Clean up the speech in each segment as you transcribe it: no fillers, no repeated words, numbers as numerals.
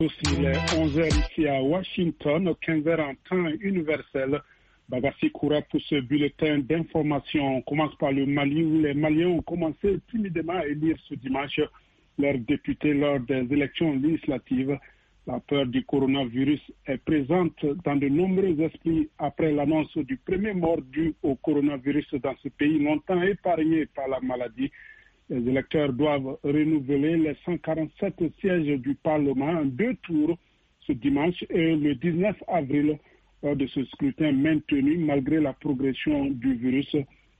Aussi, il est 11h ici à Washington, 15h en temps universel. Bagassi Koura pour ce bulletin d'information. On commence par le Mali où les Maliens ont commencé timidement à élire ce dimanche leurs députés lors des élections législatives. La peur du coronavirus est présente dans de nombreux esprits après l'annonce du premier mort dû au coronavirus dans ce pays longtemps épargné par la maladie. Les électeurs doivent renouveler les 147 sièges du Parlement en 2 tours ce dimanche et le 19 avril lors de ce scrutin maintenu malgré la progression du virus,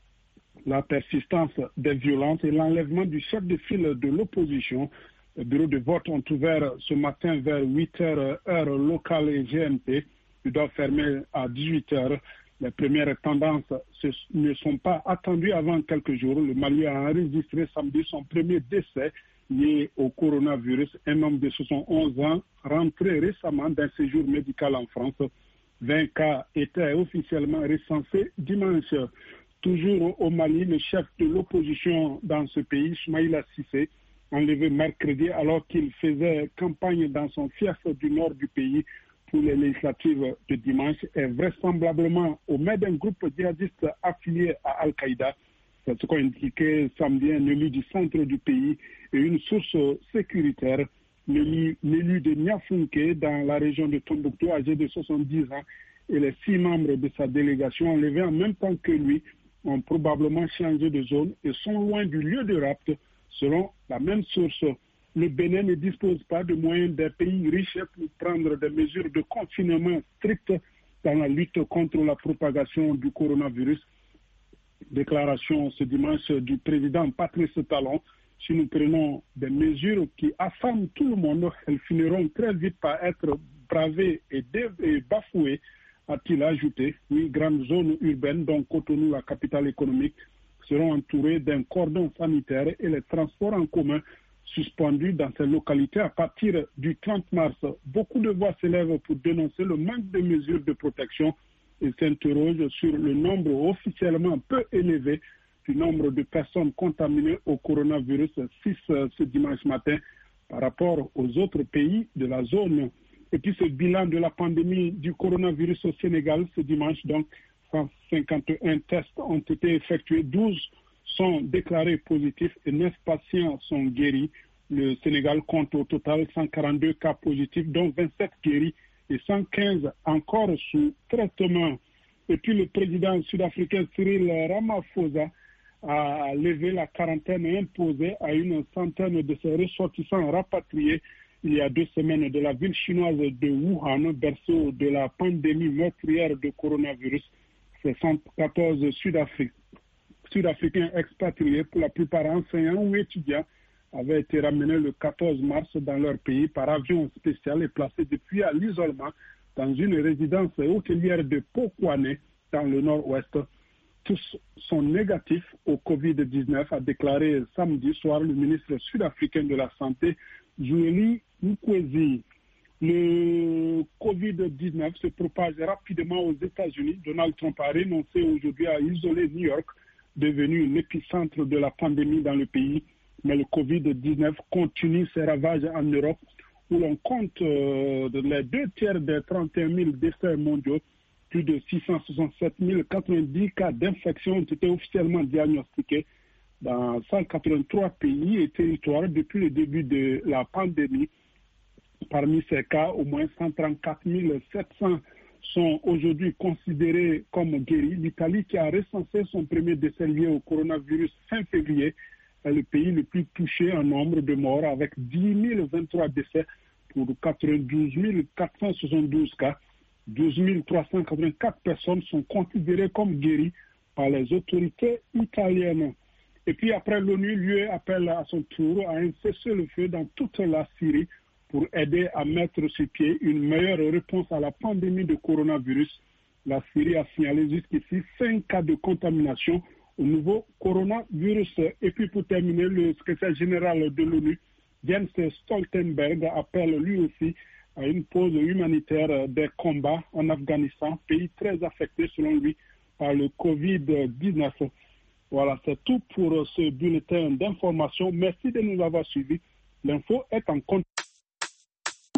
la persistance des violences et l'enlèvement du chef de file de l'opposition. Les bureaux de vote ont ouvert ce matin vers 8h heure locale et GMT. Ils doivent fermer à 18h. Les premières tendances ne sont pas attendues avant quelques jours. Le Mali a enregistré samedi son premier décès lié au coronavirus. Un homme de 71 ans rentré récemment d'un séjour médical en France. 20 cas étaient officiellement recensés dimanche. Toujours au Mali, le chef de l'opposition dans ce pays, Ismaïla Cissé, enlevé mercredi alors qu'il faisait campagne dans son fief du nord du pays pour les législatives de dimanche, est vraisemblablement au maître d'un groupe djihadiste affilié à Al-Qaïda. C'est ce qu'a indiqué samedi un élu du centre du pays et une source sécuritaire. L'élu de Niafunke dans la région de Tombouctou, âgé de 70 ans, et les 6 membres de sa délégation enlevés en même temps que lui ont probablement changé de zone et sont loin du lieu de rapt, selon la même source. Le Bénin ne dispose pas de moyens des pays riches pour prendre des mesures de confinement strictes dans la lutte contre la propagation du coronavirus. Déclaration ce dimanche du président Patrice Talon. Si nous prenons des mesures qui affament tout le monde, elles finiront très vite par être bravées et bafouées, a-t-il ajouté. 8 grandes zones urbaines, dont Cotonou, la capitale économique, seront entourées d'un cordon sanitaire et les transports en commun suspendus dans ces localités à partir du 30 mars. Beaucoup de voix s'élèvent pour dénoncer le manque de mesures de protection et s'interrogent sur le nombre officiellement peu élevé du nombre de personnes contaminées au coronavirus 6 ce dimanche matin par rapport aux autres pays de la zone. Et puis ce bilan de la pandémie du coronavirus au Sénégal ce dimanche, donc 151 tests ont été effectués, 12 sont déclarés positifs et 9 patients sont guéris. Le Sénégal compte au total 142 cas positifs, dont 27 guéris et 115 encore sous traitement. Et puis le président sud-africain Cyril Ramaphosa a levé la quarantaine imposée à une centaine de ses ressortissants rapatriés il y a 2 semaines de la ville chinoise de Wuhan, berceau de la pandémie meurtrière de coronavirus. Ces 114 Sud-Africains expatriés, pour la plupart enseignants ou étudiants, avaient été ramenés le 14 mars dans leur pays par avion spécial et placés depuis à l'isolement dans une résidence hôtelière de Pokwane dans le nord-ouest. Tous sont négatifs au Covid-19, a déclaré samedi soir le ministre sud-africain de la Santé, Zweli Mkhize. Le Covid-19 se propage rapidement aux États-Unis. Donald Trump a renoncé aujourd'hui à isoler New York, devenu l'épicentre de la pandémie dans le pays. Mais le Covid-19 continue ses ravages en Europe, où l'on compte les 2 tiers des 31 000 décès mondiaux. Plus de 667 090 cas d'infection ont été officiellement diagnostiqués dans 183 pays et territoires depuis le début de la pandémie. Parmi ces cas, au moins 134 700 sont aujourd'hui considérés comme guéris. L'Italie, qui a recensé son premier décès lié au coronavirus fin février, est le pays le plus touché en nombre de morts, avec 10 023 décès pour 92 472 cas. 12 384 personnes sont considérées comme guéries par les autorités italiennes. Et puis après, l'ONU lui appelle à son tour à un cessez-le-feu dans toute la Syrie pour aider à mettre sur pied une meilleure réponse à la pandémie de coronavirus. La Syrie a signalé jusqu'ici 5 cas de contamination au nouveau coronavirus. Et puis pour terminer, le secrétaire général de l'ONU, Jens Stoltenberg, appelle lui aussi à une pause humanitaire des combats en Afghanistan, pays très affecté selon lui par le Covid-19. Voilà, c'est tout pour ce bulletin d'information. Merci de nous avoir suivis. L'info est en compte.